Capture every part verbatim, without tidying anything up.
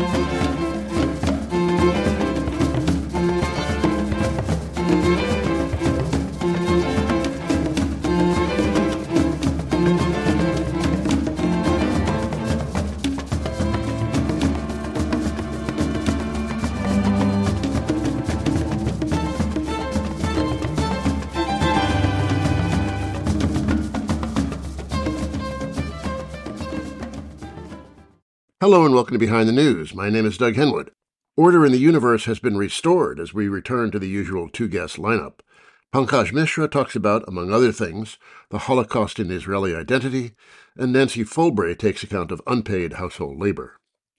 Hello and welcome to Behind the News. My name is Doug Henwood. Order in the universe has been restored as we return to the usual two-guest lineup. Pankaj Mishra talks about, among other things, the Holocaust in Israeli identity, and Nancy Folbray takes account of unpaid household labor.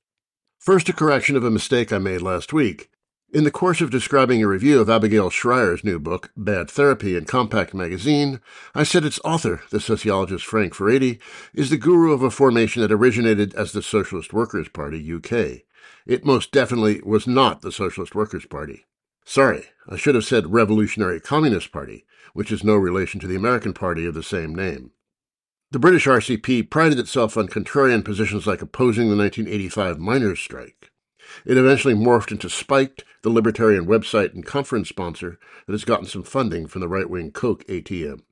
First, a correction of a mistake I made last week. In the course of describing a review of Abigail Shrier's new book, Bad Therapy, in Compact Magazine, I said its author, the sociologist Frank Furedi, is the guru of a formation that originated as the Socialist Workers' Party, U K. It most definitely was not the Socialist Workers' Party. Sorry, I should have said Revolutionary Communist Party, which is no relation to the American party of the same name. The British R C P prided itself on contrarian positions like opposing the nineteen eighty-five miners' strike. It eventually morphed into Spiked, the libertarian website and conference sponsor that has gotten some funding from the right-wing Coke A T M.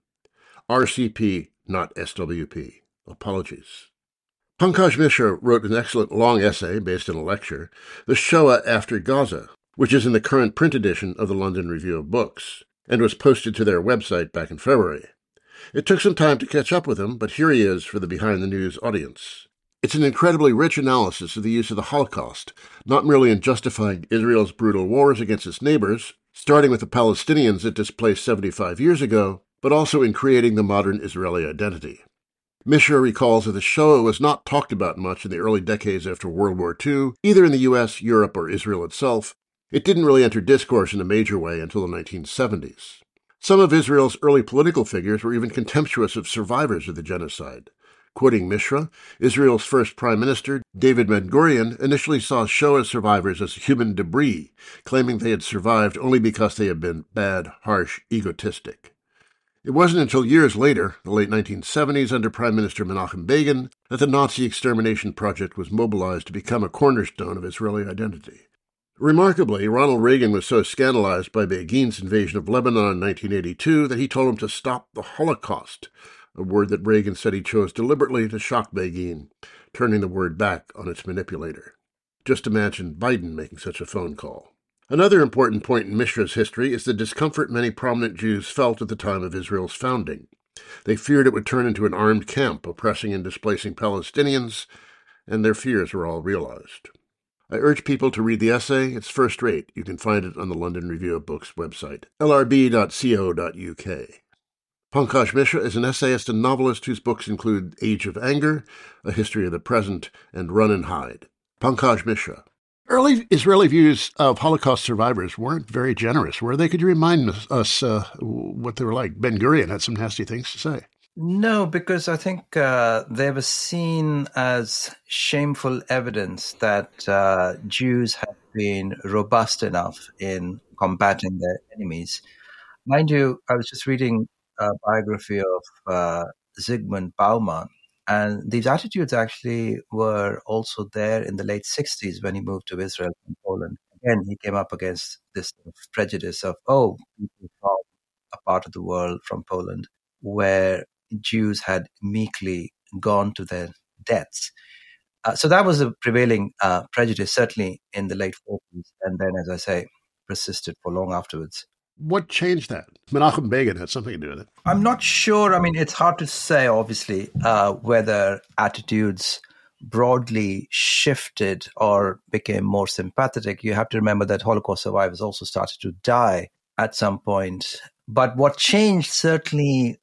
R C P, not S W P. Apologies. Pankaj Mishra wrote an excellent long essay based on a lecture, The Shoah After Gaza, which is in the current print edition of the London Review of Books, and was posted to their website back in February. It took some time to catch up with him, but here he is for the Behind the News audience. It's an incredibly rich analysis of the use of the Holocaust, not merely in justifying Israel's brutal wars against its neighbors, starting with the Palestinians it displaced seventy-five years ago, but also in creating the modern Israeli identity. Mishra recalls that the Shoah was not talked about much in the early decades after World War Two, either in the U S, Europe, or Israel itself. It didn't really enter discourse in a major way until the nineteen seventies. Some of Israel's early political figures were even contemptuous of survivors of the genocide. Quoting Mishra, Israel's first prime minister, David Ben-Gurion, initially saw Shoah survivors as human debris, claiming they had survived only because they had been bad, harsh, egotistic. It wasn't until years later, the late nineteen seventies, under Prime Minister Menachem Begin, that the Nazi extermination project was mobilized to become a cornerstone of Israeli identity. Remarkably, Ronald Reagan was so scandalized by Begin's invasion of Lebanon in nineteen eighty-two that he told him to stop the Holocaust, a word that Reagan said he chose deliberately to shock Begin, turning the word back on its manipulator. Just imagine Biden making such a phone call. Another important point in Mishra's history is the discomfort many prominent Jews felt at the time of Israel's founding. They feared it would turn into an armed camp oppressing and displacing Palestinians, and their fears were all realized. I urge people to read the essay. It's first rate. You can find it on the London Review of Books website, l r b dot co dot u k. Pankaj Mishra is an essayist and novelist whose books include Age of Anger, A History of the Present, and Run and Hide. Pankaj Mishra. Early Israeli views of Holocaust survivors weren't very generous, were they? Could you remind us uh, what they were like? Ben-Gurion had some nasty things to say. No, because I think uh, they were seen as shameful evidence that uh, Jews had been robust enough in combating their enemies. Mind you, I was just reading a biography of uh, Zygmunt Bauman, and these attitudes actually were also there in the late sixties when he moved to Israel from Poland. Again, he came up against this prejudice of, oh, people from a part of the world, from Poland, where Jews had meekly gone to their deaths. Uh, so that was a prevailing uh, prejudice, certainly in the late forties, and then, as I say, persisted for long afterwards. What changed that? Menachem Begin had something to do with it. I'm not sure. I mean, it's hard to say, obviously, uh, whether attitudes broadly shifted or became more sympathetic. You have to remember that Holocaust survivors also started to die at some point. But what changed certainly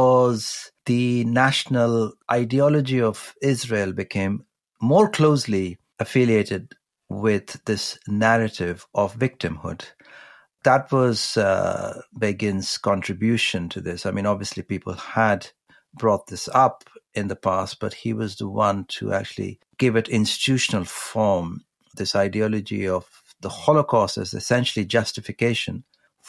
was the national ideology of Israel became more closely affiliated with this narrative of victimhood. That was uh, Begin's contribution to this. I mean, obviously people had brought this up in the past, but he was the one to actually give it institutional form, this ideology of the Holocaust as essentially justification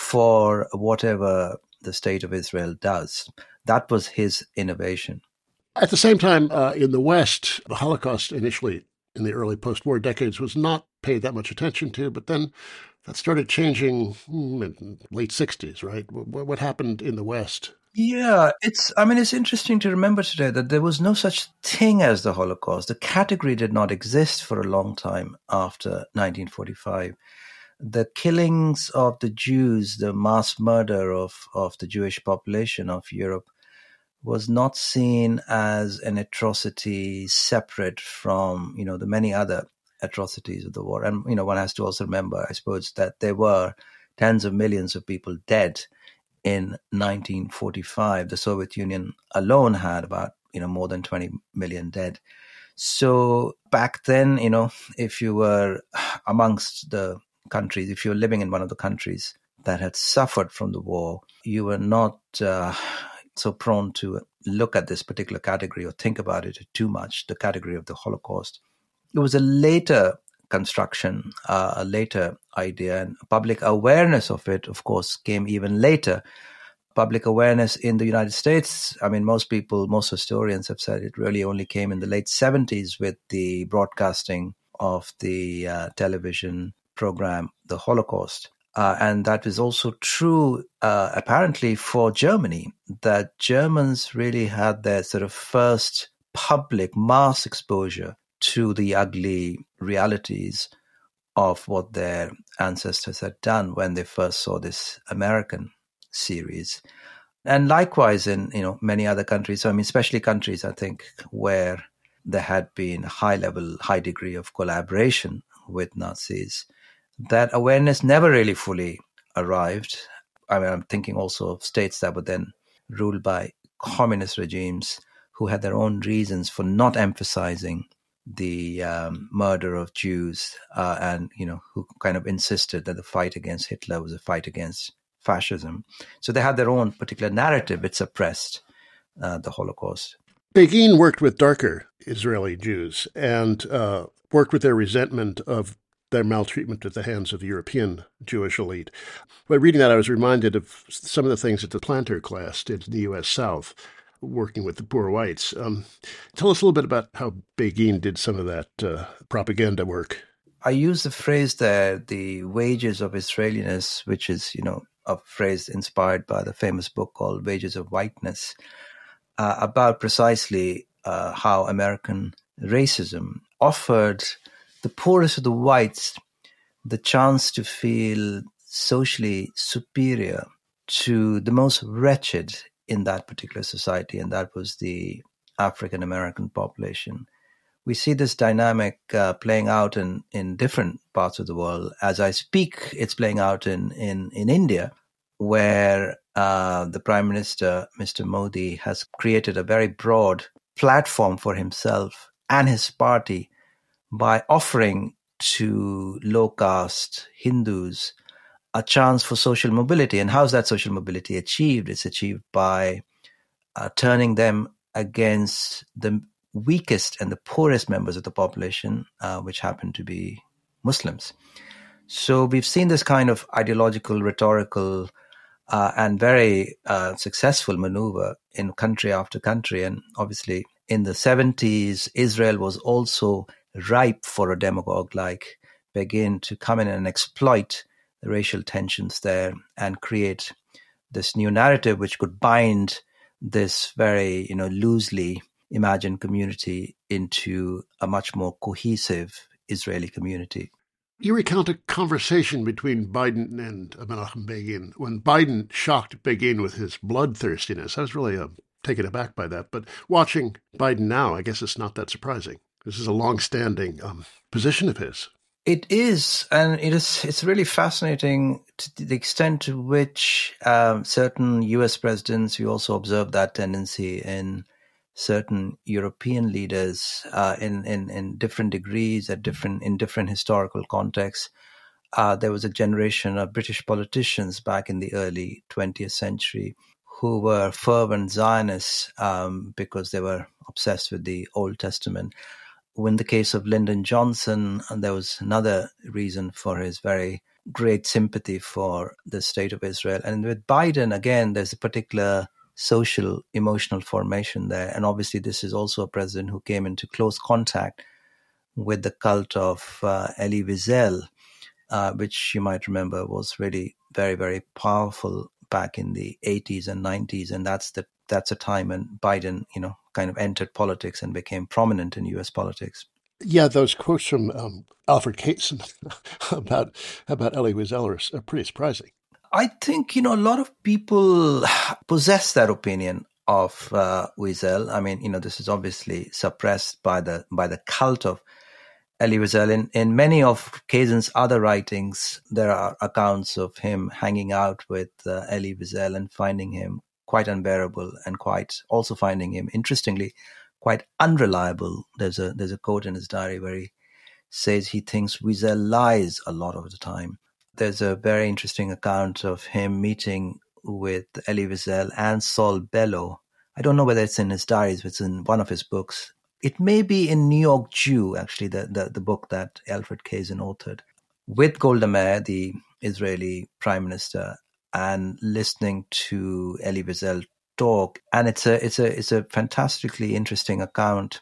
for whatever the state of Israel does. That was his innovation. At the same time, uh, in the West, the Holocaust initially in the early post-war decades was not paid that much attention to, but then that started changing in the late sixties, right? What, what happened in the West? Yeah, it's, I mean, it's interesting to remember today that there was no such thing as the Holocaust. The category did not exist for a long time after nineteen forty-five. The killings of the Jews, the mass murder of, of the Jewish population of Europe was not seen as an atrocity separate from, you know, the many other atrocities of the war. And, you know, one has to also remember, I suppose, that there were tens of millions of people dead in nineteen forty-five. The Soviet Union alone had about, you know, more than twenty million dead. So back then, you know, if you were amongst the countries, if you were living in one of the countries that had suffered from the war, you were not uh, so prone to look at this particular category or think about it too much, the category of the Holocaust. It was a later construction, uh, a later idea, and public awareness of it, of course, came even later. Public awareness in the United States, I mean, most people, most historians have said it really only came in the late seventies with the broadcasting of the uh, television program, The Holocaust. Uh, and that is also true, uh, apparently, for Germany, that Germans really had their sort of first public mass exposure to the ugly realities of what their ancestors had done when they first saw this American series. And likewise in, you know, many other countries, I mean, especially countries, I think, where there had been a high level, high degree of collaboration with Nazis, that awareness never really fully arrived. I mean, I'm thinking also of states that were then ruled by communist regimes who had their own reasons for not emphasizing the um, murder of Jews uh, and, you know, who kind of insisted that the fight against Hitler was a fight against fascism. So they had their own particular narrative. It suppressed uh, the Holocaust. Begin worked with darker Israeli Jews and uh, worked with their resentment of their maltreatment at the hands of the European Jewish elite. By reading that, I was reminded of some of the things that the planter class did in the U S South, working with the poor whites. Um, tell us a little bit about how Begin did some of that uh, propaganda work. I use the phrase there, the wages of Israeliness, which is, you know, a phrase inspired by the famous book called Wages of Whiteness, uh, about precisely uh, how American racism offered the poorest of the whites the chance to feel socially superior to the most wretched in that particular society, and that was the African American population. We see this dynamic uh, playing out in, in different parts of the world. As I speak, it's playing out in, in, in India, where uh, the Prime Minister, Mister Modi, has created a very broad platform for himself and his party by offering to low-caste Hindus a chance for social mobility. And how's that social mobility achieved? It's achieved by uh, turning them against the weakest and the poorest members of the population, uh, which happen to be Muslims. So we've seen this kind of ideological, rhetorical, uh, and very uh, successful maneuver in country after country. And obviously in the seventies, Israel was also ripe for a demagogue like Begin to come in and exploit the racial tensions there and create this new narrative which could bind this very, you know, loosely imagined community into a much more cohesive Israeli community. You recount a conversation between Biden and Menachem Begin. When Biden shocked Begin with his bloodthirstiness, I was really uh, taken aback by that. But watching Biden now, I guess it's not that surprising. This is a long-standing um, position of his. It is, and it is. It's really fascinating to the extent to which um, certain U S presidents, we also observe that tendency in certain European leaders uh, in, in, in different degrees, at different in different historical contexts. Uh, there was a generation of British politicians back in the early twentieth century who were fervent Zionists um, because they were obsessed with the Old Testament. In the case of Lyndon Johnson, there was another reason for his very great sympathy for the state of Israel. And with Biden, again, there's a particular social, emotional formation there. And obviously, this is also a president who came into close contact with the cult of uh, Elie Wiesel, uh, which you might remember was really very, very powerful back in the eighties and nineties. And that's the that's a time when Biden, you know, kind of entered politics and became prominent in U S politics. Yeah, those quotes from um, Alfred Kaysen about about Elie Wiesel are, are pretty surprising. I think, you know, a lot of people possess that opinion of uh, Wiesel. I mean, you know, this is obviously suppressed by the by the cult of Elie Wiesel. In, in many of Kaysen's other writings, there are accounts of him hanging out with uh, Elie Wiesel and finding him quite unbearable and quite also finding him, interestingly, quite unreliable. There's a there's a quote in his diary where he says he thinks Wiesel lies a lot of the time. There's a very interesting account of him meeting with Elie Wiesel and Saul Bellow. I don't know whether it's in his diaries, but it's in one of his books. It may be in New York Jew, actually, the, the, the book that Alfred Kaysen authored, with Golda Meir, the Israeli prime minister, and listening to Elie Wiesel talk. And it's a it's a it's a fantastically interesting account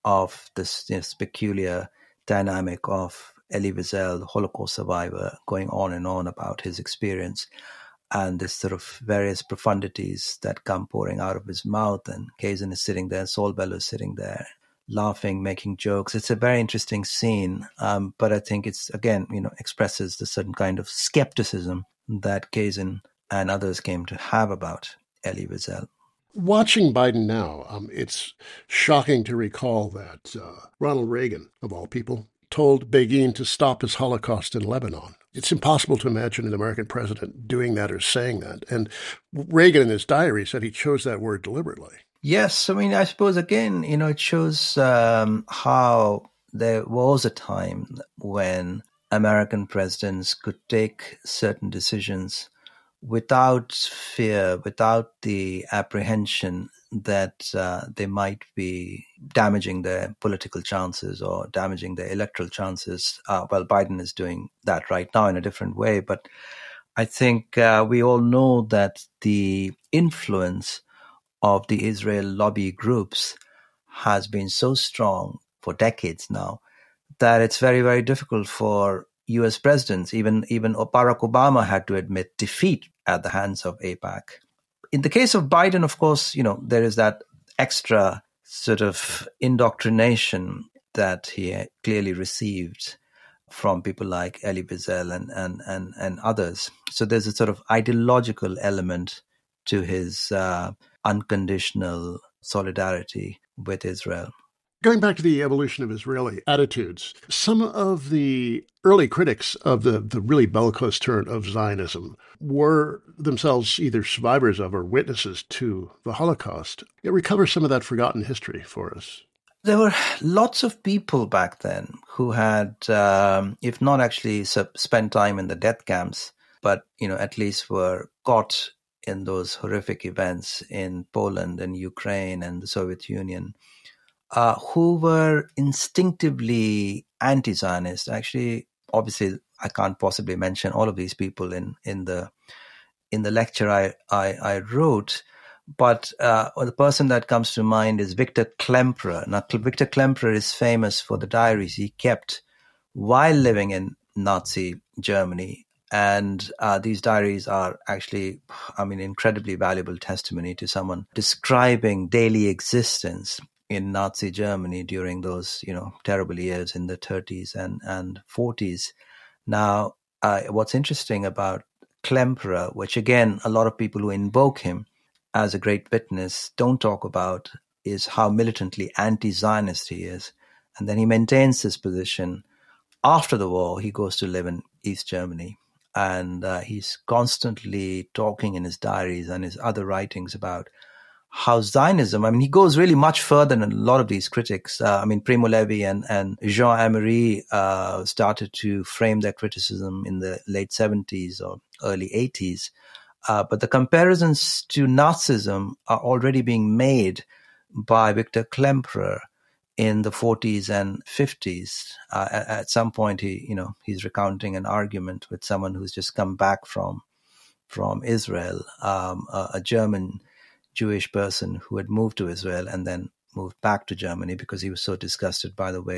of this, this peculiar dynamic of Elie Wiesel, the Holocaust survivor, going on and on about his experience and this sort of various profundities that come pouring out of his mouth. And Kaysen is sitting there, Saul Bellow is sitting there, laughing, making jokes. It's a very interesting scene, um, but I think it's, again, you know, expresses the certain kind of skepticism that Kaysen and others came to have about Elie Wiesel. Watching Biden now, um, it's shocking to recall that uh, Ronald Reagan, of all people, told Begin to stop his Holocaust in Lebanon. It's impossible to imagine an American president doing that or saying that. And Reagan in his diary said he chose that word deliberately. Yes. I mean, I suppose, again, you know, it shows um, how there was a time when American presidents could take certain decisions without fear, without the apprehension that uh, they might be damaging their political chances or damaging their electoral chances. Uh, well, Biden is doing that right now in a different way. But I think uh, we all know that the influence of the Israel lobby groups has been so strong for decades now that it's very, very difficult for U S presidents. Even, even Barack Obama had to admit defeat at the hands of AIPAC. In the case of Biden, of course, you know, there is that extra sort of indoctrination that he clearly received from people like Elie Wiesel and, and, and, and others. So there's a sort of ideological element to his uh, unconditional solidarity with Israel. Going back to the evolution of Israeli attitudes, some of the early critics of the, the really bellicose turn of Zionism were themselves either survivors of or witnesses to the Holocaust. It recovers some of that forgotten history for us. There were lots of people back then who had, um, if not actually spent time in the death camps, but, you know, at least were caught in those horrific events in Poland and Ukraine and the Soviet Union. Uh, who were instinctively anti-Zionist. Actually, obviously, I can't possibly mention all of these people in, in the in the lecture I I, I wrote, but uh, the person that comes to mind is Victor Klemperer. Now, Victor Klemperer is famous for the diaries he kept while living in Nazi Germany, and uh, these diaries are actually, I mean, incredibly valuable testimony to someone describing daily existence in Nazi Germany during those, you know, terrible years in the thirties and, and forties. Now, uh, what's interesting about Klemperer, which again, a lot of people who invoke him as a great witness don't talk about, is how militantly anti-Zionist he is. And then he maintains this position. After the war, he goes to live in East Germany. And uh, he's constantly talking in his diaries and his other writings about how Zionism, I mean, he goes really much further than a lot of these critics. Uh, I mean, Primo Levi and, and Jean Amery uh, started to frame their criticism in the late seventies or early eighties. Uh, but the comparisons to Nazism are already being made by Victor Klemperer in the forties and fifties. Uh, at, at some point, he, you know, he's recounting an argument with someone who's just come back from, from Israel, um, a, a German Jewish person who had moved to Israel and then moved back to Germany because he was so disgusted by the way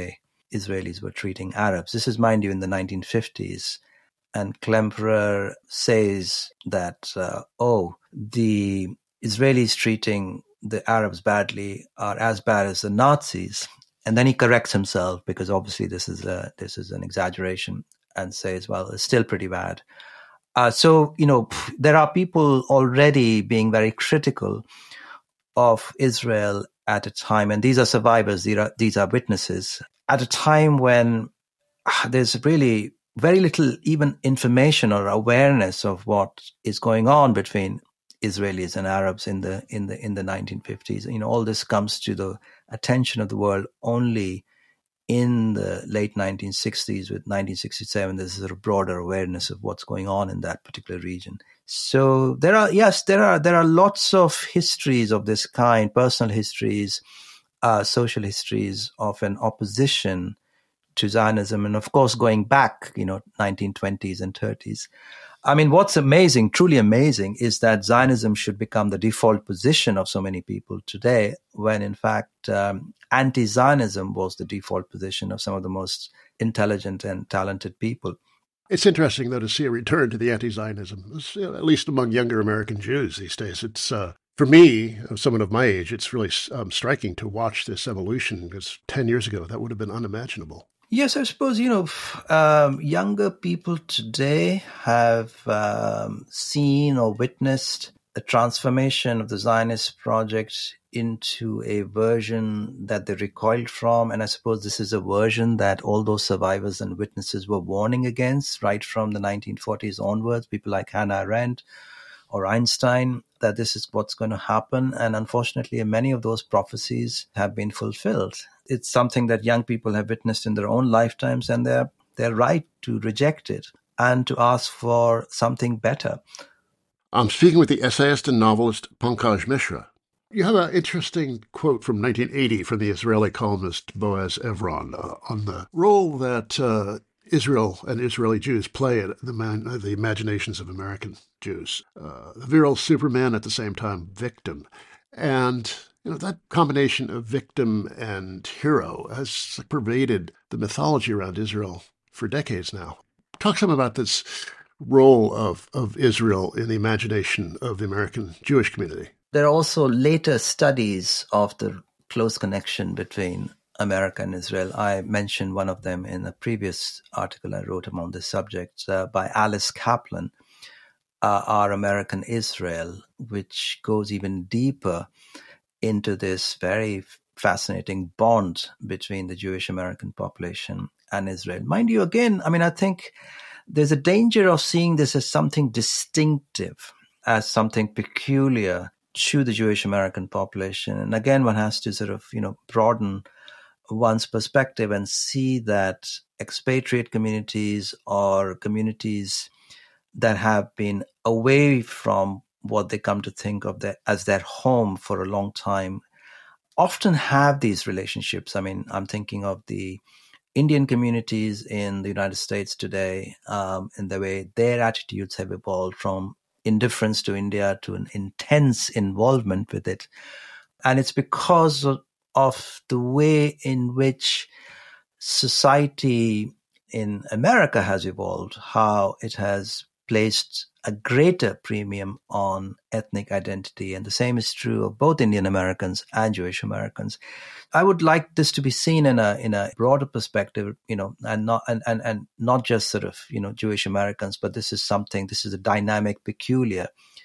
Israelis were treating Arabs. This is, mind you, in the nineteen fifties. And Klemperer says that, uh, oh, the Israelis treating the Arabs badly are as bad as the Nazis. And then he corrects himself, because obviously this is a, this is an exaggeration, and says, well, it's still pretty bad. Uh, so, you know, there are people already being very critical of Israel at a time, and these are survivors, these are, these are witnesses, at a time when there's really very little even information or awareness of what is going on between Israelis and Arabs in the in the in the nineteen fifties. You know, all this comes to the attention of the world only in the late nineteen sixties. With nineteen sixty-seven, there's a sort of broader awareness of what's going on in that particular region. So there are, yes, there are there are lots of histories of this kind, personal histories, uh, social histories of an opposition to Zionism, and of course going back, you know, nineteen twenties and thirties. I mean, what's amazing, truly amazing, is that Zionism should become the default position of so many people today, when in fact um, anti-Zionism was the default position of some of the most intelligent and talented people. It's interesting, though, to see a return to the anti-Zionism, at least among younger American Jews these days. It's uh, for me, someone of my age, it's really um, striking to watch this evolution, because ten years ago that would have been unimaginable. Yes, I suppose, you know, um, younger people today have um, seen or witnessed the transformation of the Zionist project into a version that they recoiled from. And I suppose this is a version that all those survivors and witnesses were warning against right from the nineteen forties onwards, people like Hannah Arendt or Einstein, that this is what's going to happen. And unfortunately, many of those prophecies have been fulfilled. It's something that young people have witnessed in their own lifetimes, and they're, they're right to reject it and to ask for something better. I'm speaking with the essayist and novelist Pankaj Mishra. You have an interesting quote from nineteen eighty from the Israeli columnist Boaz Evron uh, on the role that uh, Israel and Israeli Jews play in the, man, uh, the imaginations of American Jews. Uh, the virile Superman, at the same time victim. And you know, that combination of victim and hero has pervaded the mythology around Israel for decades now. Talk some about this role of, of Israel in the imagination of the American Jewish community. There are also later studies of the close connection between America and Israel. I mentioned one of them in a previous article I wrote on this subject uh, by Alice Kaplan, uh, Our American Israel, which goes even deeper into this very fascinating bond between the Jewish American population and Israel. Mind you, again, I mean, I think there's a danger of seeing this as something distinctive, as something peculiar to the Jewish American population. And again, one has to sort of, you know, broaden one's perspective and see that expatriate communities or communities that have been away from what they come to think of their, as their home for a long time often have these relationships. I mean, I'm thinking of the Indian communities in the United States today, um, in the way their attitudes have evolved from indifference to India to an intense involvement with it. And it's because of, of the way in which society in America has evolved, how it has placed a greater premium on ethnic identity. And the same is true of both Indian Americans and Jewish Americans. I would like this to be seen in a in a broader perspective, you know, and not and, and, and not just sort of, you know, Jewish Americans, but this is something, this is a dynamic peculiar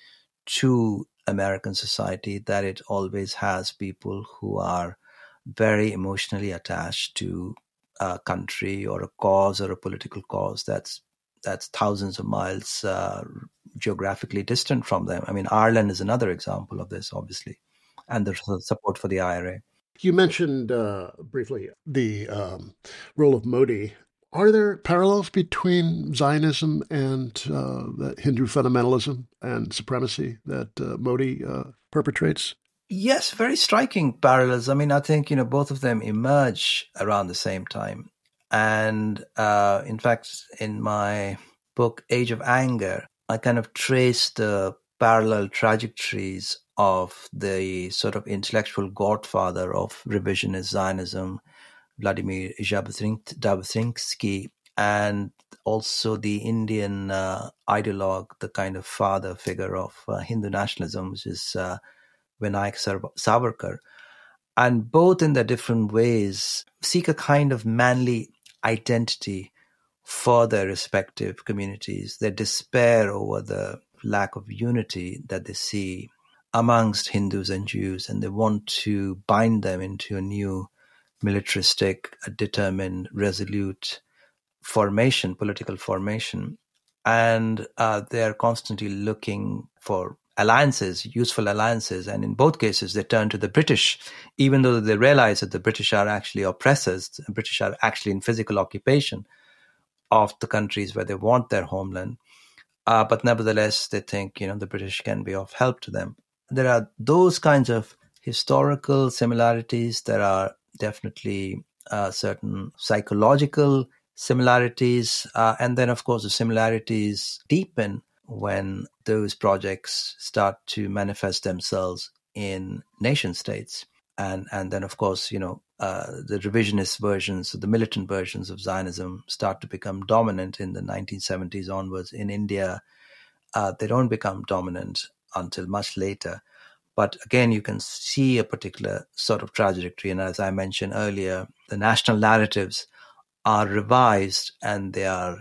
to American society, that it always has people who are very emotionally attached to a country or a cause or a political cause that's that's thousands of miles uh, geographically distant from them. I mean, Ireland is another example of this, obviously, and the support for the I R A. You mentioned uh, briefly the um, role of Modi. Are there parallels between Zionism and uh, the Hindu fundamentalism and supremacy that uh, Modi uh, perpetrates? Yes, very striking parallels. I mean, I think, you know, both of them emerge around the same time. And uh, in fact, in my book, Age of Anger, I kind of trace the parallel trajectories of the sort of intellectual godfather of revisionist Zionism, Vladimir Jabotinsky, and also the Indian uh, ideologue, the kind of father figure of uh, Hindu nationalism, which is uh, Vinayak Savarkar. And both in their different ways seek a kind of manly identity for their respective communities. They despair over the lack of unity that they see amongst Hindus and Jews, and they want to bind them into a new militaristic, determined, resolute formation, political formation. And uh, they are constantly looking for alliances, useful alliances. And in both cases, they turn to the British, even though they realize that the British are actually oppressors. The British are actually in physical occupation of the countries where they want their homeland. Uh, but nevertheless, they think, you know, the British can be of help to them. There are those kinds of historical similarities. There are definitely uh, certain psychological similarities. Uh, and then, of course, the similarities deepen when those projects start to manifest themselves in nation states. And and then, of course, you know, uh, the revisionist versions, the militant versions of Zionism start to become dominant in the nineteen seventies onwards. In India, uh, they don't become dominant until much later. But again, you can see a particular sort of trajectory. And as I mentioned earlier, the national narratives are revised and they are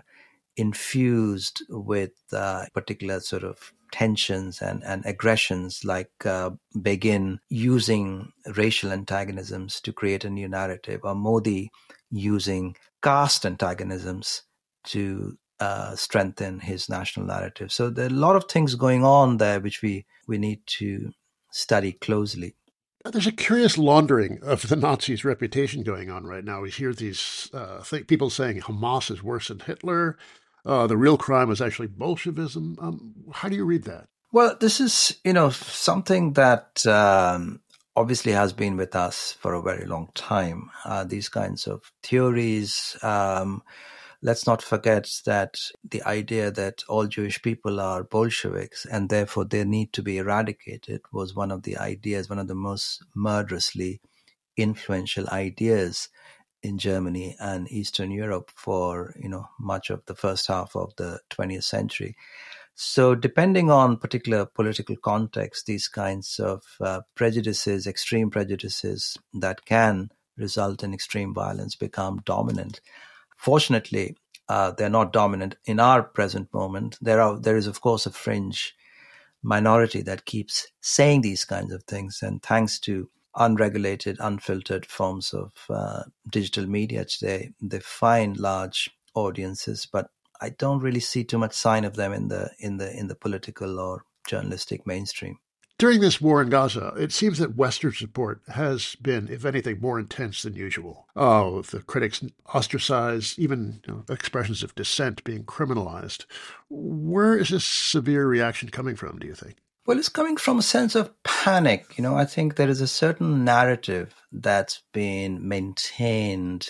infused with uh, particular sort of tensions and, and aggressions, like uh, Begin using racial antagonisms to create a new narrative, or Modi using caste antagonisms to uh, strengthen his national narrative. So there are a lot of things going on there which we, we need to study closely. There's a curious laundering of the Nazis' reputation going on right now. We hear these uh, th- people saying Hamas is worse than Hitler. Uh, the real crime was actually Bolshevism. Um, how do you read that? Well, this is, you know, something that um, obviously has been with us for a very long time. Uh, these kinds of theories. Um, let's not forget that the idea that all Jewish people are Bolsheviks and therefore they need to be eradicated was one of the ideas, one of the most murderously influential ideas in Germany and Eastern Europe for, you know, much of the first half of the twentieth century. So depending on particular political context, these kinds of uh, prejudices, extreme prejudices that can result in extreme violence become dominant. Fortunately, uh, they're not dominant in our present moment. There are, there is, of course, a fringe minority that keeps saying these kinds of things. And thanks to unregulated, unfiltered forms of uh, digital media today, they find large audiences, but I don't really see too much sign of them in the in the in the political or journalistic mainstream. During this war in Gaza, it seems that Western support has been, if anything, more intense than usual. Oh, the critics ostracized, even you know, expressions of dissent being criminalized. Where is this severe reaction coming from, do you think? Well, it's coming from a sense of panic. You know, I think there is a certain narrative that's been maintained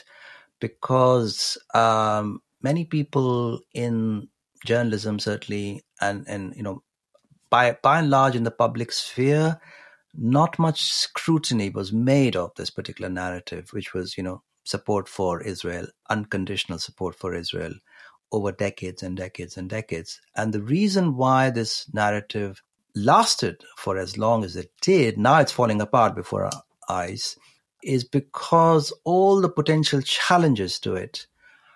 because um, many people in journalism, certainly, and, and you know, by by and large in the public sphere, not much scrutiny was made of this particular narrative, which was, you know, support for Israel, unconditional support for Israel over decades and decades and decades. And the reason why this narrative lasted for as long as it did, now it's falling apart before our eyes, is because all the potential challenges to it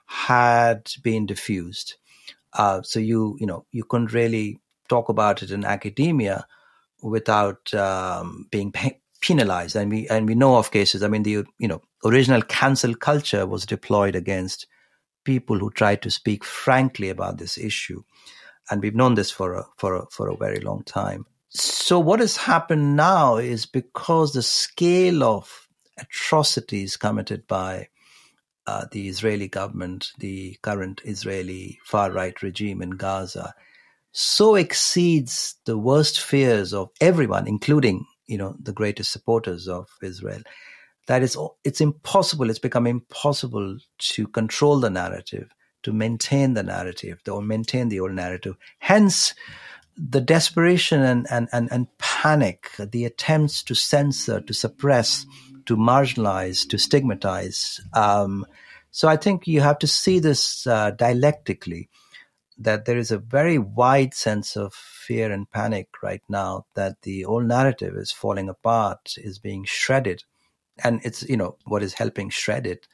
had been diffused. Uh, so you, you know, you couldn't really talk about it in academia without um, being pe- penalized. And we and we know of cases. I mean, the you know original cancel culture was deployed against people who tried to speak frankly about this issue, and we've known this for a for a, for a very long time. So what has happened now is because the scale of atrocities committed by uh, the Israeli government, the current Israeli far-right regime in Gaza, so exceeds the worst fears of everyone, including, you know, the greatest supporters of Israel, that it's, it's impossible, it's become impossible to control the narrative, to maintain the narrative, or maintain the old narrative. Hence, the desperation and, and, and, and panic, the attempts to censor, to suppress to marginalize, to stigmatize. Um, so I think you have to see this uh, dialectically, that there is a very wide sense of fear and panic right now, that the whole narrative is falling apart, is being shredded. And it's, you know, what is helping shred it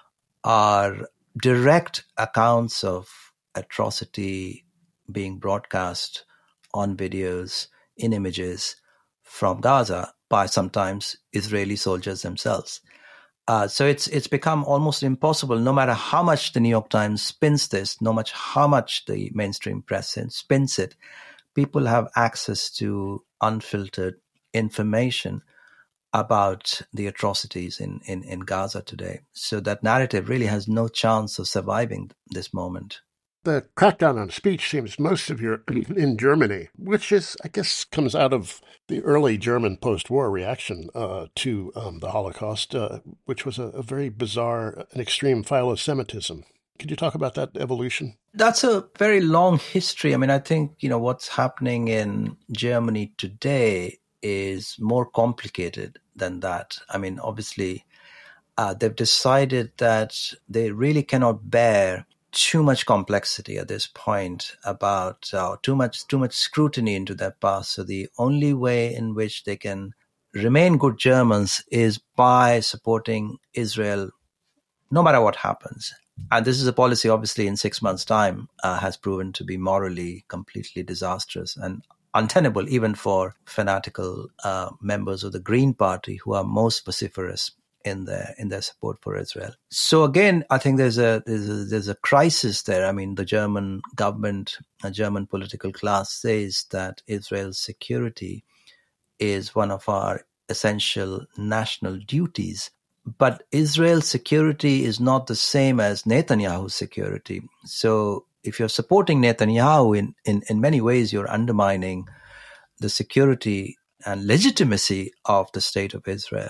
are direct accounts of atrocity being broadcast on videos, in images from Gaza by sometimes Israeli soldiers themselves. Uh, so it's it's become almost impossible, no matter how much the New York Times spins this, no matter how much the mainstream press spins it, people have access to unfiltered information about the atrocities in, in, in Gaza today. So that narrative really has no chance of surviving this moment. The crackdown on speech seems most severe in Germany, which is, I guess, comes out of the early German post-war reaction uh, to um, the Holocaust, uh, which was a, a very bizarre and extreme philo-Semitism. Could you talk about that evolution? That's a very long history. I mean, I think, you know, what's happening in Germany today is more complicated than that. I mean, obviously, uh, they've decided that they really cannot bear too much complexity at this point about uh, too much too much scrutiny into their past. So the only way in which they can remain good Germans is by supporting Israel, no matter what happens. And this is a policy, obviously, in six months' time uh, has proven to be morally completely disastrous and untenable, even for fanatical uh, members of the Green Party who are most vociferous in their in their support for Israel. So again, I think there's a there's a, there's a crisis there. I mean, the German government, the German political class says that Israel's security is one of our essential national duties. But Israel's security is not the same as Netanyahu's security. So if you're supporting Netanyahu, in, in, in many ways, you're undermining the security and legitimacy of the state of Israel.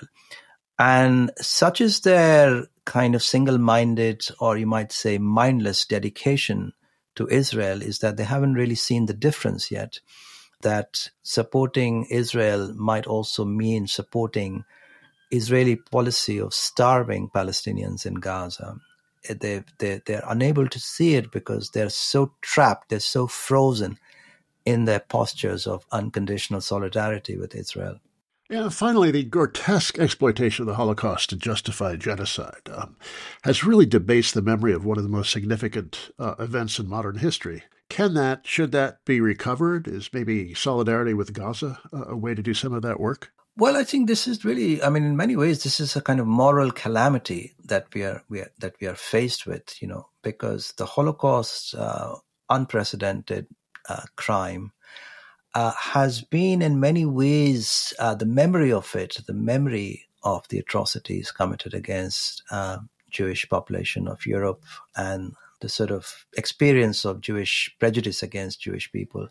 And such is their kind of single-minded, or you might say mindless dedication to Israel, is that they haven't really seen the difference yet, that supporting Israel might also mean supporting Israeli policy of starving Palestinians in Gaza. They, they, they're unable to see it because they're so trapped, they're so frozen in their postures of unconditional solidarity with Israel. Yeah, finally, the grotesque exploitation of the Holocaust to justify genocide um, has really debased the memory of one of the most significant uh, events in modern history. Can that, should that be recovered? Is maybe solidarity with Gaza a, a way to do some of that work? Well, I think this is really, I mean, in many ways, this is a kind of moral calamity that we are, we are that we are faced with, you know, because the Holocaust, uh, unprecedented uh, crime, uh, has been in many ways uh, the memory of it, the memory of the atrocities committed against uh, Jewish population of Europe and the sort of experience of Jewish prejudice against Jewish people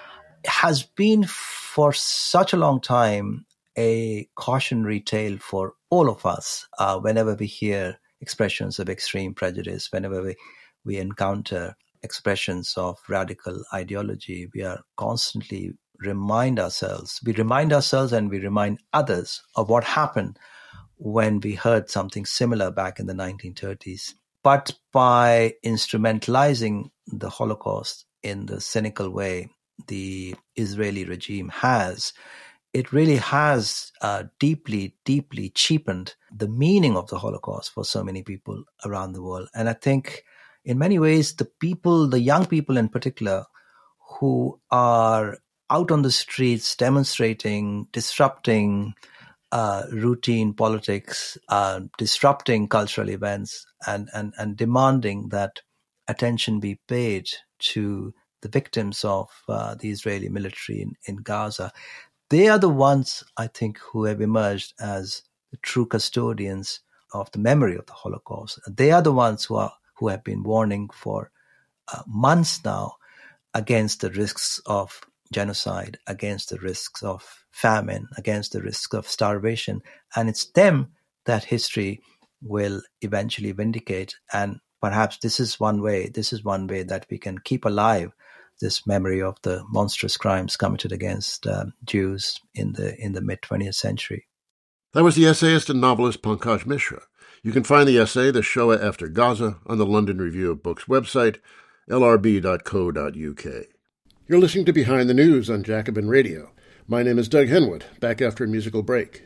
has been for such a long time a cautionary tale for all of us uh, whenever we hear expressions of extreme prejudice, whenever we, we encounter expressions of radical ideology, we are constantly remind ourselves, we remind ourselves and we remind others of what happened when we heard something similar back in the nineteen thirties. But by instrumentalizing the Holocaust in the cynical way the Israeli regime has, it really has uh, deeply, deeply cheapened the meaning of the Holocaust for so many people around the world. And I think in many ways, the people, the young people in particular, who are out on the streets demonstrating, disrupting uh, routine politics, uh, disrupting cultural events, and, and, and demanding that attention be paid to the victims of uh, the Israeli military in, in Gaza. They are the ones, I think, who have emerged as the true custodians of the memory of the Holocaust. They are the ones who are who have been warning for uh, months now against the risks of genocide, against the risks of famine, against the risks of starvation. And it's them that history will eventually vindicate. And perhaps this is one way, this is one way that we can keep alive this memory of the monstrous crimes committed against um, Jews in the in the mid twentieth century. That was the essayist and novelist Pankaj Mishra. You can find the essay, The Shoah After Gaza, on the London Review of Books website, l r b dot co dot u k. You're listening to Behind the News on Jacobin Radio. My name is Doug Henwood, back after a musical break.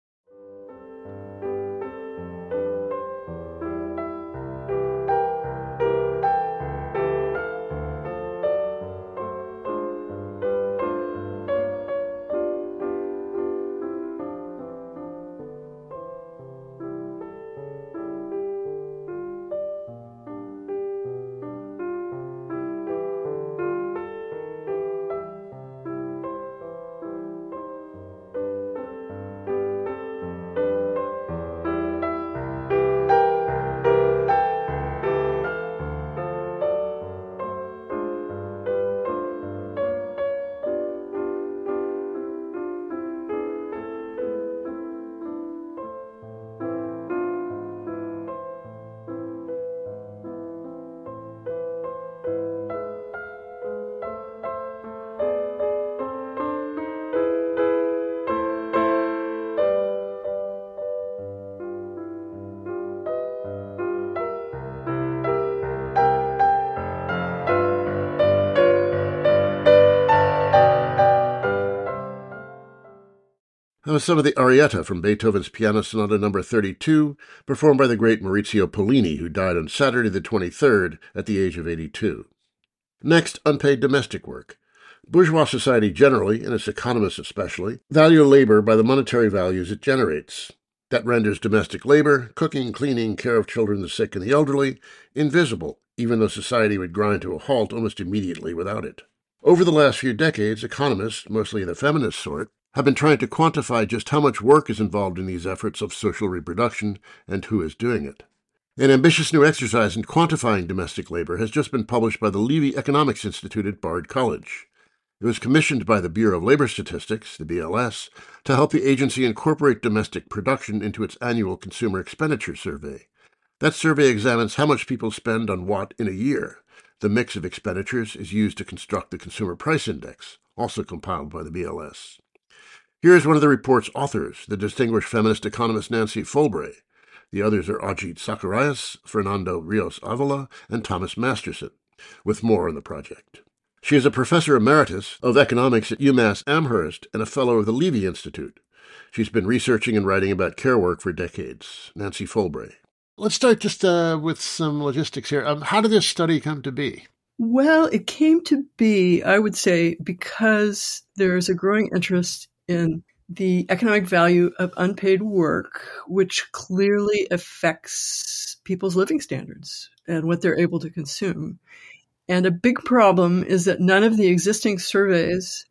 That was some of the Arietta from Beethoven's Piano Sonata number thirty-two, performed by the great Maurizio Pollini, who died on Saturday the twenty-third at the age of eighty-two. Next, unpaid domestic work. Bourgeois society generally, and its economists especially, value labor by the monetary values it generates. That renders domestic labor, cooking, cleaning, care of children, the sick, and the elderly, invisible, even though society would grind to a halt almost immediately without it. Over the last few decades, economists, mostly the feminist sort, have been trying to quantify just how much work is involved in these efforts of social reproduction and who is doing it. An ambitious new exercise in quantifying domestic labor has just been published by the Levy Economics Institute at Bard College. It was commissioned by the Bureau of Labor Statistics, the B L S, to help the agency incorporate domestic production into its annual consumer expenditure survey. That survey examines how much people spend on what in a year. The mix of expenditures is used to construct the Consumer Price Index, also compiled by the B L S. Here is one of the report's authors, the distinguished feminist economist Nancy Folbre. The others are Ajit Zacharias, Fernando Rios Avila, and Thomas Masterson, with more on the project. She is a professor emeritus of economics at UMass Amherst and a fellow of the Levy Institute. She's been researching and writing about care work for decades. Nancy Folbre. Let's start just uh, with some logistics here. Um, how did this study come to be? Well, it came to be, I would say, because there's a growing interest in the economic value of unpaid work, which clearly affects people's living standards and what they're able to consume. And a big problem is that none of the existing surveys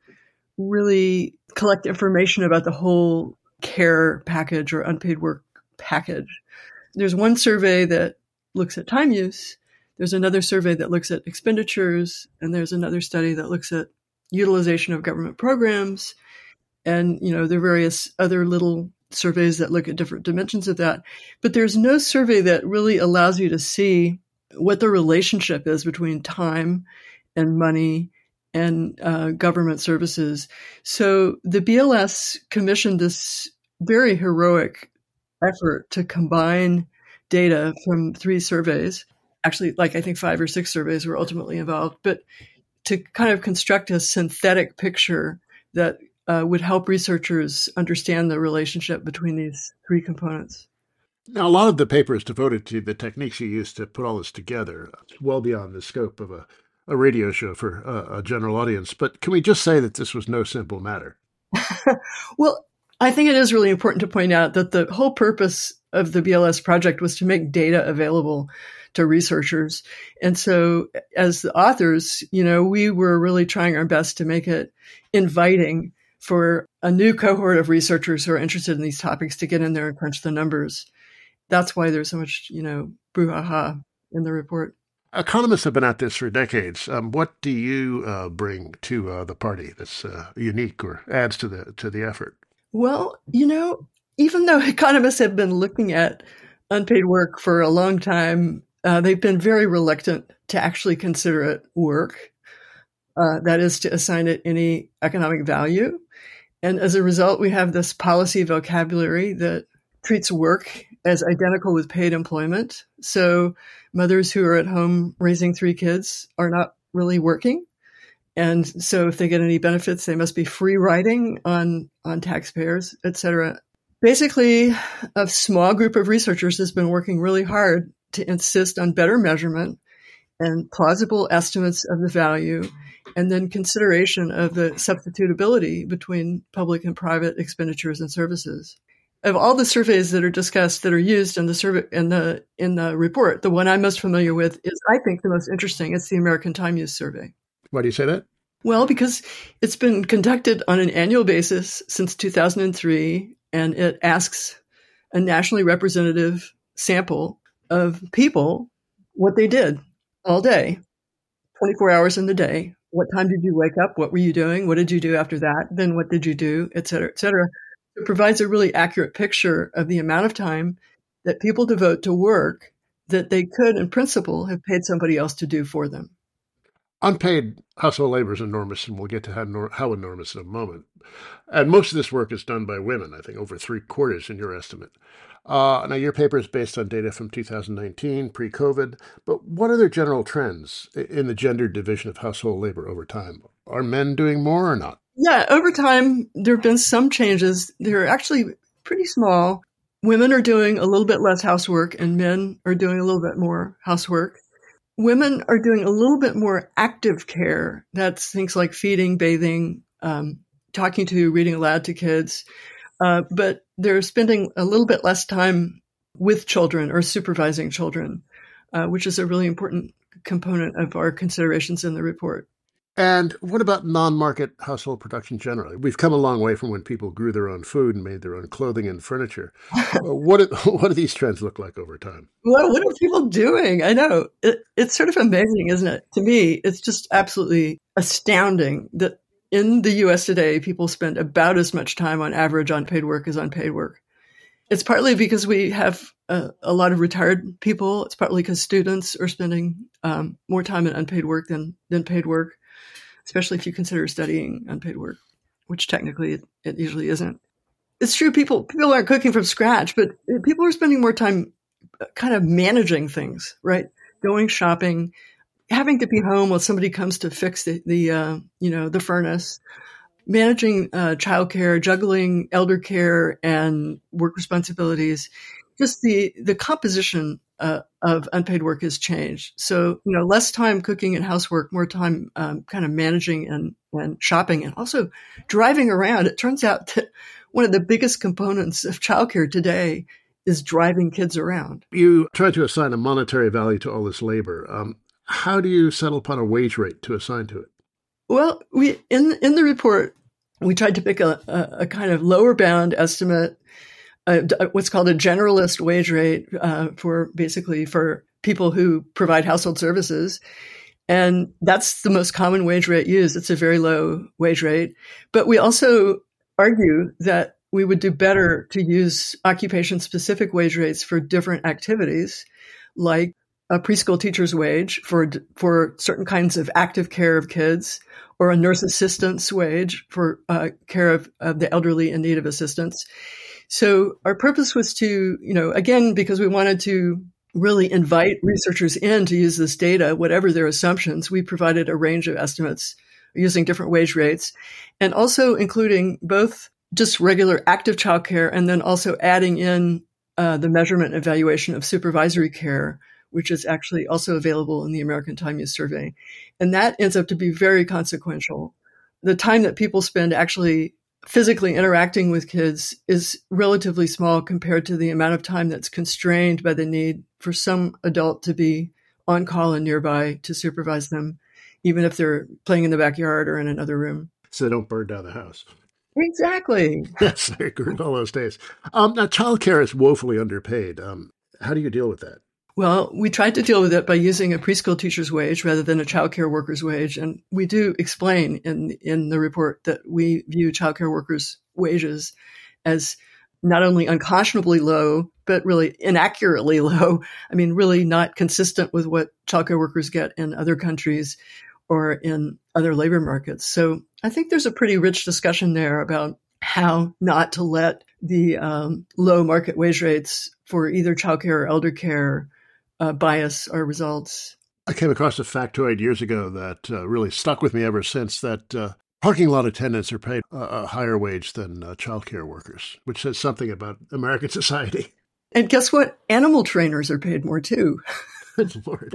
really collect information about the whole care package or unpaid work package. There's one survey that looks at time use. There's another survey that looks at expenditures. And there's another study that looks at utilization of government programs. And, you know, there are various other little surveys that look at different dimensions of that. But there's no survey that really allows you to see what the relationship is between time and money and uh, government services. So the B L S commissioned this very heroic effort to combine data from three surveys. Actually, like I think five or six surveys were ultimately involved, but to kind of construct a synthetic picture that Uh, would help researchers understand the relationship between these three components. Now, a lot of the paper is devoted to the techniques you used to put all this together, well beyond the scope of a, a radio show for uh, a general audience. But can we just say that this was no simple matter? Well, I think it is really important to point out that the whole purpose of the B L S project was to make data available to researchers. And so as the authors, you know, we were really trying our best to make it inviting for a new cohort of researchers who are interested in these topics to get in there and crunch the numbers. That's why there's so much, you know, brouhaha in the report. Economists have been at this for decades. Um, what do you uh, bring to uh, the party that's uh, unique or adds to the to the effort? Well, you know, even though economists have been looking at unpaid work for a long time, uh, they've been very reluctant to actually consider it work. Uh, that is, to assign it any economic value. And as a result, we have this policy vocabulary that treats work as identical with paid employment. So mothers who are at home raising three kids are not really working. And so if they get any benefits, they must be free riding on, on taxpayers, et cetera. Basically, a small group of researchers has been working really hard to insist on better measurement and plausible estimates of the value, and then consideration of the substitutability between public and private expenditures and services. Of all the surveys that are discussed that are used in the survey in the in the report, the one I'm most familiar with is, I think, the most interesting. It's the American Time Use Survey. Why do you say that? Well, because it's been conducted on an annual basis since two thousand three, and it asks a nationally representative sample of people what they did all day, twenty-four hours in the day. What time did you wake up? What were you doing? What did you do after that? Then what did you do? Et cetera, et cetera. It provides a really accurate picture of the amount of time that people devote to work that they could, in principle, have paid somebody else to do for them. Unpaid household labor is enormous, and we'll get to how, nor- how enormous in a moment. And most of this work is done by women, I think over three quarters in your estimate. Uh, now, your paper is based on data from two thousand nineteen, pre-COVID, but what are the general trends in the gendered division of household labor over time? Are men doing more or not? Yeah, over time, there have been some changes. They're actually pretty small. Women are doing a little bit less housework, and men are doing a little bit more housework. Women are doing a little bit more active care. That's things like feeding, bathing, um, talking to, reading aloud to kids. Uh, but they're spending a little bit less time with children or supervising children, uh, which is a really important component of our considerations in the report. And what about non-market household production generally? We've come a long way from when people grew their own food and made their own clothing and furniture. what, do, what do these trends look like over time? Well, what are people doing? I know. It, it's sort of amazing, isn't it? To me, it's just absolutely astounding that in the U S today, people spend about as much time on average on paid work as unpaid work. It's partly because we have a, a lot of retired people. It's partly because students are spending um, more time in unpaid work than, than paid work, especially if you consider studying unpaid work, which technically it, it usually isn't. It's true, people people aren't cooking from scratch, but people are spending more time kind of managing things, right? Going shopping, having to be home while somebody comes to fix the, the uh, you know, the furnace, managing uh, childcare, juggling elder care and work responsibilities. Just the, the composition uh, of unpaid work has changed. So, you know, less time cooking and housework, more time um, kind of managing and, and shopping and also driving around. It turns out that one of the biggest components of childcare today is driving kids around. You try to assign a monetary value to all this labor. Um, how do you settle upon a wage rate to assign to it? Well, we in in the report, we tried to pick a, a, a kind of lower bound estimate, uh, what's called a generalist wage rate uh, for basically for people who provide household services. And that's the most common wage rate used. It's a very low wage rate. But we also argue that we would do better to use occupation-specific wage rates for different activities, like a preschool teacher's wage for for certain kinds of active care of kids, or a nurse assistant's wage for uh, care of, of the elderly in need of assistance. So our purpose was to, you know, again, because we wanted to really invite researchers in to use this data, whatever their assumptions, we provided a range of estimates using different wage rates, and also including both just regular active childcare and then also adding in uh, the measurement and evaluation of supervisory care, which is actually also available in the American Time Use Survey. And that ends up to be very consequential. The time that people spend actually physically interacting with kids is relatively small compared to the amount of time that's constrained by the need for some adult to be on call and nearby to supervise them, even if they're playing in the backyard or in another room. So they don't burn down the house. Exactly. Yes, I agree with all those days. Um, now, childcare is woefully underpaid. Um, how do you deal with that? Well, we tried to deal with it by using a preschool teacher's wage rather than a childcare worker's wage. And we do explain in in the report that we view childcare workers' wages as not only unconscionably low, but really inaccurately low. I mean, really not consistent with what childcare workers get in other countries or in other labor markets. So I think there's a pretty rich discussion there about how not to let the um, low market wage rates for either childcare or elder care uh, bias our results. I came across a factoid years ago that uh, really stuck with me ever since, that uh, parking lot attendants are paid a, a higher wage than uh, childcare workers, which says something about American society. And guess what? Animal trainers are paid more too. Good Lord.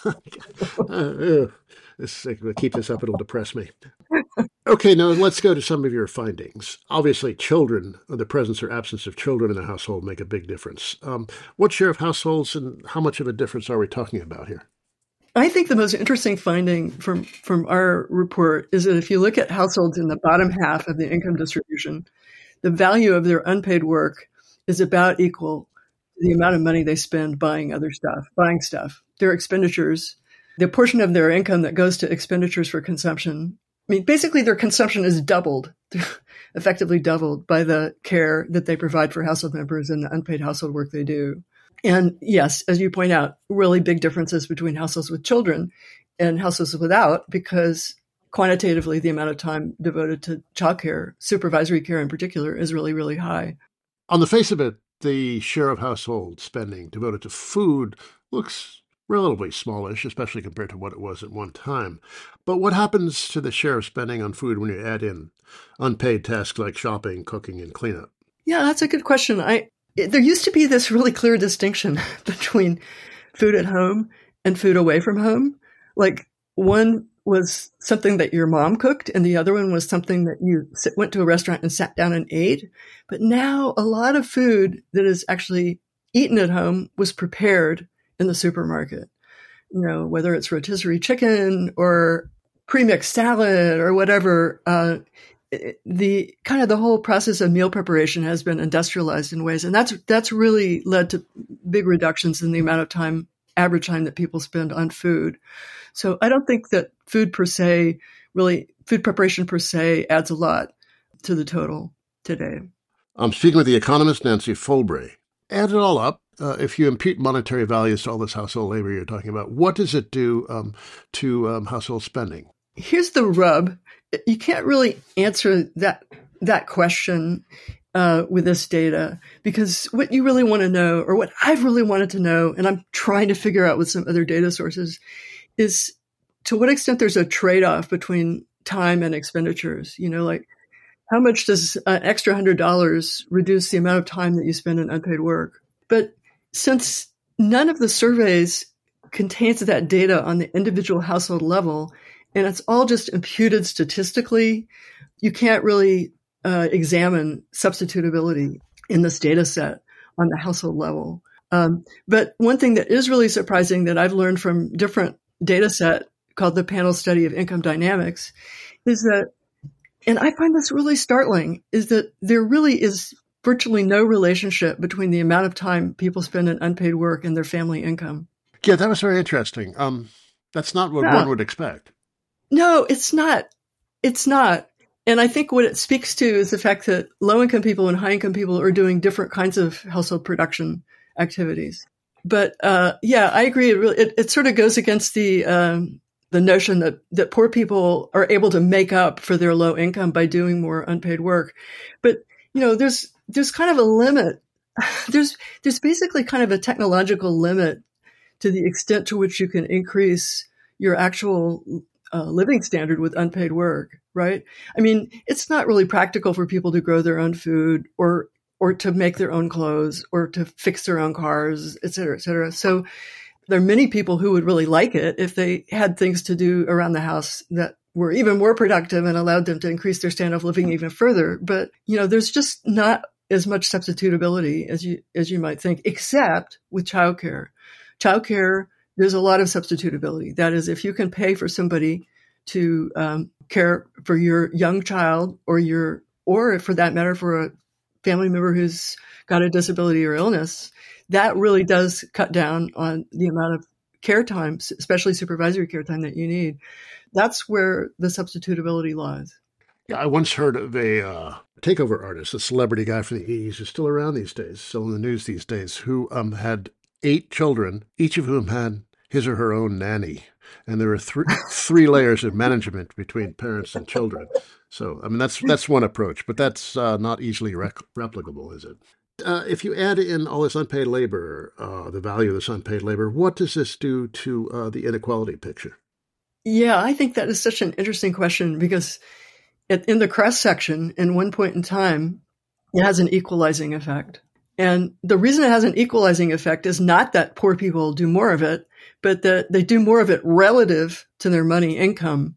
uh, this, keep this up, it'll depress me. Okay, now let's go to some of your findings. Obviously, children, the presence or absence of children in the household make a big difference. Um, what share of households and how much of a difference are we talking about here? I think the most interesting finding from, from our report is that if you look at households in the bottom half of the income distribution, the value of their unpaid work is about equal to the amount of money they spend buying other stuff, buying stuff. Their expenditures, the portion of their income that goes to expenditures for consumption, I mean, basically their consumption is doubled, effectively doubled by the care that they provide for household members and the unpaid household work they do. And yes, as you point out, really big differences between households with children and households without, because quantitatively the amount of time devoted to childcare, supervisory care in particular, is really, really high. On the face of it, the share of household spending devoted to food looks relatively smallish, especially compared to what it was at one time. But what happens to the share of spending on food when you add in unpaid tasks like shopping, cooking, and cleanup? Yeah, that's a good question. I There used to be this really clear distinction between food at home and food away from home. Like one was something that your mom cooked and the other one was something that you sit, went to a restaurant and sat down and ate. But now a lot of food that is actually eaten at home was prepared in the supermarket. You know, whether it's rotisserie chicken or pre-mixed salad or whatever, uh, the kind of the whole process of meal preparation has been industrialized in ways. And that's, that's really led to big reductions in the amount of time, average time that people spend on food. So I don't think that food per se, really food preparation per se adds a lot to the total today. I'm speaking with the economist, Nancy Folbre. Add it all up. Uh, if you impute monetary values to all this household labor you're talking about, what does it do um, to um, household spending? Here's the rub. You can't really answer that that question uh, with this data, because what you really want to know, or what I've really wanted to know, and I'm trying to figure out with some other data sources, is to what extent there's a trade-off between time and expenditures. You know, like how much does an extra one hundred dollars reduce the amount of time that you spend in unpaid work? But since none of the surveys contains that data on the individual household level, and it's all just imputed statistically, you can't really uh, examine substitutability in this data set on the household level. Um, but one thing that is really surprising that I've learned from different data set called the Panel Study of Income Dynamics is that, and I find this really startling, is that there really is virtually no relationship between the amount of time people spend in unpaid work and their family income. Yeah, that was very interesting. Um, that's not what Yeah. one would expect. No, it's not. It's not. And I think what it speaks to is the fact that low-income people and high-income people are doing different kinds of household production activities. But uh, yeah, I agree. It, really, it, it sort of goes against the um, the notion that, that poor people are able to make up for their low income by doing more unpaid work. But, you know, there's there's kind of a limit. There's there's basically kind of a technological limit to the extent to which you can increase your actual uh, living standard with unpaid work, right? I mean, it's not really practical for people to grow their own food or or to make their own clothes or to fix their own cars, et cetera, et cetera. So there are many people who would really like it if they had things to do around the house that were even more productive and allowed them to increase their standard of living even further. But, you know, there's just not as much substitutability as you as you might think, except with childcare. Childcare, there's a lot of substitutability. That is, if you can pay for somebody to um, care for your young child, or your, or for that matter, for a family member who's got a disability or illness, that really does cut down on the amount of care time, especially supervisory care time, that you need. That's where the substitutability lies. Yeah, I once heard of a uh, takeover artist, a celebrity guy from the eighties who's still around these days, still in the news these days, who um, had eight children, each of whom had his or her own nanny. And there were th- three layers of management between parents and children. So, I mean, that's that's one approach, but that's uh, not easily rec- replicable, is it? Uh, if you add in all this unpaid labor, uh, the value of this unpaid labor, what does this do to uh, the inequality picture? Yeah, I think that is such an interesting question because it, in the cross section, in one point in time, it has an equalizing effect. And the reason it has an equalizing effect is not that poor people do more of it, but that they do more of it relative to their money income.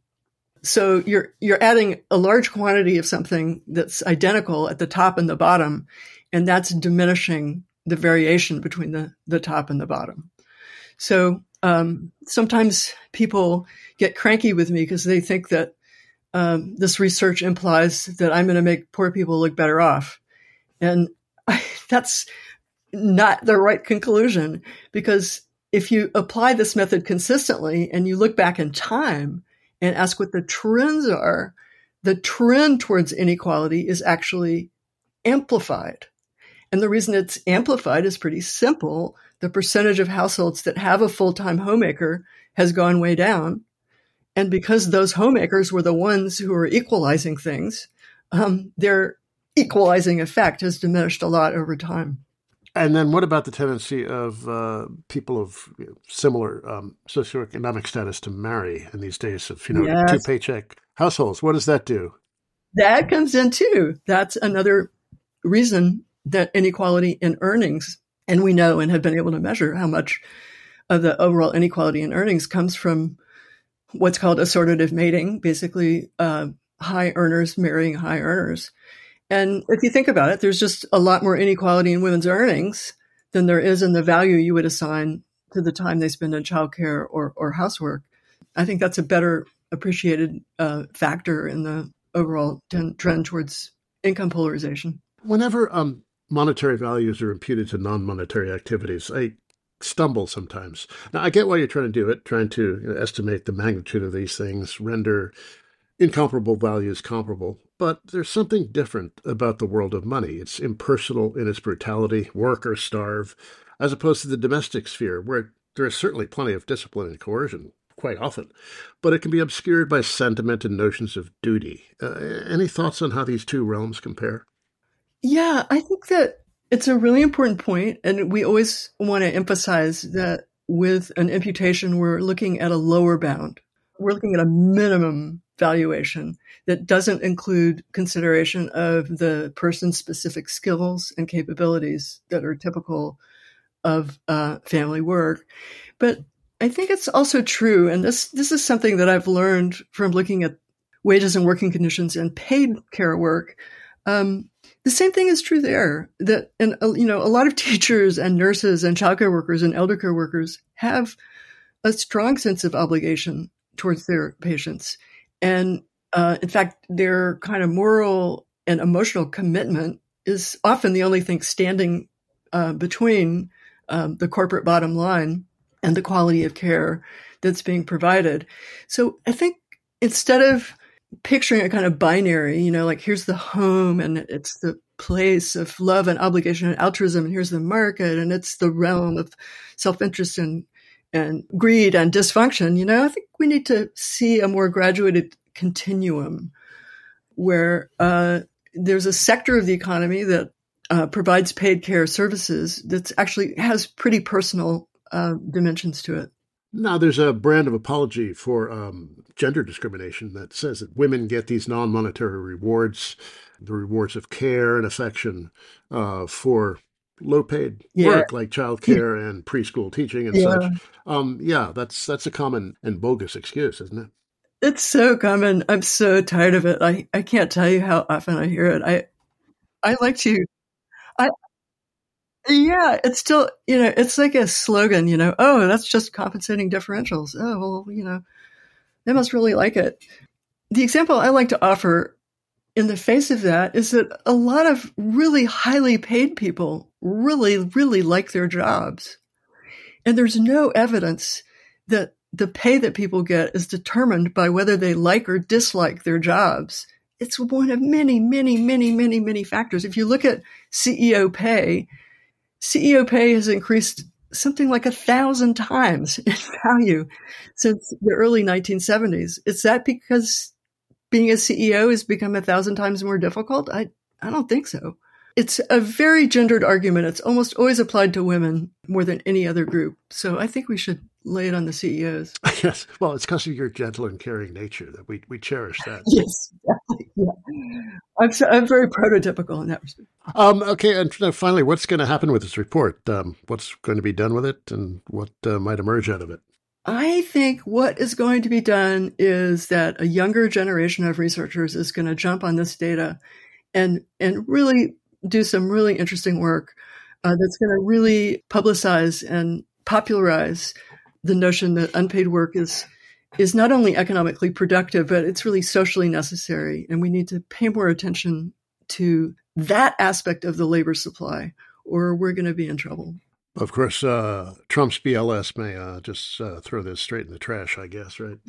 So you're you're adding a large quantity of something that's identical at the top and the bottom, and that's diminishing the variation between the, the top and the bottom. So um, sometimes people get cranky with me because they think that um, this research implies that I'm going to make poor people look better off. And I, that's not the right conclusion, because if you apply this method consistently and you look back in time and ask what the trends are, the trend towards inequality is actually amplified. And the reason it's amplified is pretty simple. The percentage of households that have a full-time homemaker has gone way down. And because those homemakers were the ones who were equalizing things, um, their equalizing effect has diminished a lot over time. And then what about the tendency of uh, people of similar um, socioeconomic status to marry in these days of, you know, Yes. two paycheck households? What does that do? That comes in too. That's another reason that inequality in earnings, and we know and have been able to measure how much of the overall inequality in earnings comes from what's called assortative mating, basically uh, high earners marrying high earners. And if you think about it, there's just a lot more inequality in women's earnings than there is in the value you would assign to the time they spend in childcare or, or housework. I think that's a better appreciated uh, factor in the overall ten- trend towards income polarization. Whenever um, monetary values are imputed to non-monetary activities, I stumble sometimes. Now, I get why you're trying to do it, trying to you know, estimate the magnitude of these things, render incomparable values comparable. But there's something different about the world of money. It's impersonal in its brutality, work or starve, as opposed to the domestic sphere, where there is certainly plenty of discipline and coercion, quite often, but it can be obscured by sentiment and notions of duty. Uh, any thoughts on how these two realms compare? Yeah, I think that it's a really important point, and we always want to emphasize that with an imputation, we're looking at a lower bound. We're looking at a minimum valuation that doesn't include consideration of the person's specific skills and capabilities that are typical of uh, family work. But I think it's also true, and this this is something that I've learned from looking at wages and working conditions and paid care work. Um, the same thing is true there. That and uh, you know, a lot of teachers and nurses and childcare workers and elder care workers have a strong sense of obligation towards their patients, and uh, in fact, their kind of moral and emotional commitment is often the only thing standing uh, between um, the corporate bottom line and the quality of care that's being provided. So I think instead of picturing a kind of binary, you know, like here's the home and it's the place of love and obligation and altruism, and here's the market and it's the realm of self-interest and and greed and dysfunction, you know, I think we need to see a more graduated continuum where uh, there's a sector of the economy that uh, provides paid care services that actually has pretty personal uh, dimensions to it. Now, there's a brand of apology for um, gender discrimination that says that women get these non-monetary rewards, the rewards of care and affection uh, for low-paid Yeah. work like childcare and preschool teaching and Yeah. such. Um, yeah, that's that's a common and bogus excuse, isn't it? It's so common. I'm so tired of it. I, I can't tell you how often I hear it. I I like to, I yeah, it's still, you know, it's like a slogan, you know, oh, that's just compensating differentials. Oh, well, you know, they must really like it. The example I like to offer in the face of that is that a lot of really highly paid people really, really like their jobs. And there's no evidence that the pay that people get is determined by whether they like or dislike their jobs. It's one of many, many, many, many, many factors. If you look at C E O pay, C E O pay has increased something like a thousand times in value since the early nineteen seventies. Is that because being a C E O has become a thousand times more difficult? I, I don't think so. It's a very gendered argument. It's almost always applied to women more than any other group. So I think we should lay it on the C E Os. Yes. Well, it's because of your gentle and caring nature that we, we cherish that. Yes. Exactly. Yeah. I'm, so, I'm very prototypical in that respect. Um, okay. And finally, what's going to happen with this report? Um, what's going to be done with it, and what uh, might emerge out of it? I think what is going to be done is that a younger generation of researchers is going to jump on this data and and really do some really interesting work uh, that's going to really publicize and popularize the notion that unpaid work is is not only economically productive, but it's really socially necessary. And we need to pay more attention to that aspect of the labor supply, or we're going to be in trouble. Of course, uh, Trump's B L S may uh, just uh, throw this straight in the trash, I guess, right?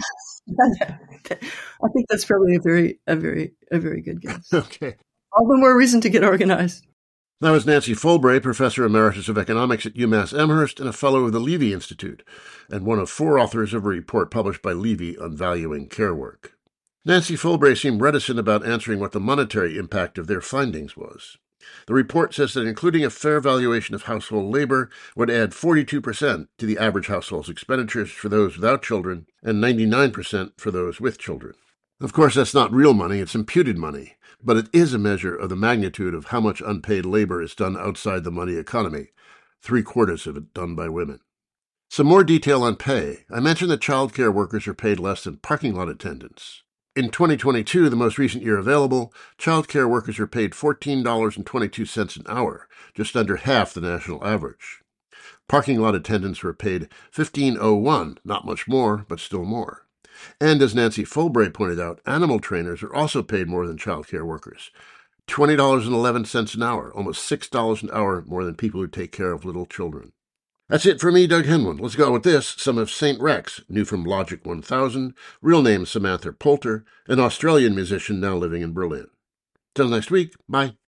I think that's probably a very, a very, a very good guess. Okay. All the more reason to get organized. That was Nancy Folbre, Professor Emeritus of Economics at UMass Amherst and a Fellow of the Levy Institute, and one of four authors of a report published by Levy on valuing care work. Nancy Folbre seemed reticent about answering what the monetary impact of their findings was. The report says that including a fair valuation of household labor would add forty-two percent to the average household's expenditures for those without children and ninety-nine percent for those with children. Of course, that's not real money, it's imputed money, but it is a measure of the magnitude of how much unpaid labor is done outside the money economy, three-quarters of it done by women. Some more detail on pay. I mentioned that child care workers are paid less than parking lot attendants. In twenty twenty-two, the most recent year available, child care workers are paid fourteen dollars and twenty-two cents an hour, just under half the national average. Parking lot attendants were paid fifteen oh one, not much more, but still more. And as Nancy Folbre pointed out, animal trainers are also paid more than child care workers, twenty dollars and eleven cents an hour, almost six dollars an hour more than people who take care of little children. That's it for me, Doug Henwood. Let's go with this. Some of Saint Rex, new from Logic one thousand, real name Samantha Poulter, an Australian musician now living in Berlin. Till next week, bye.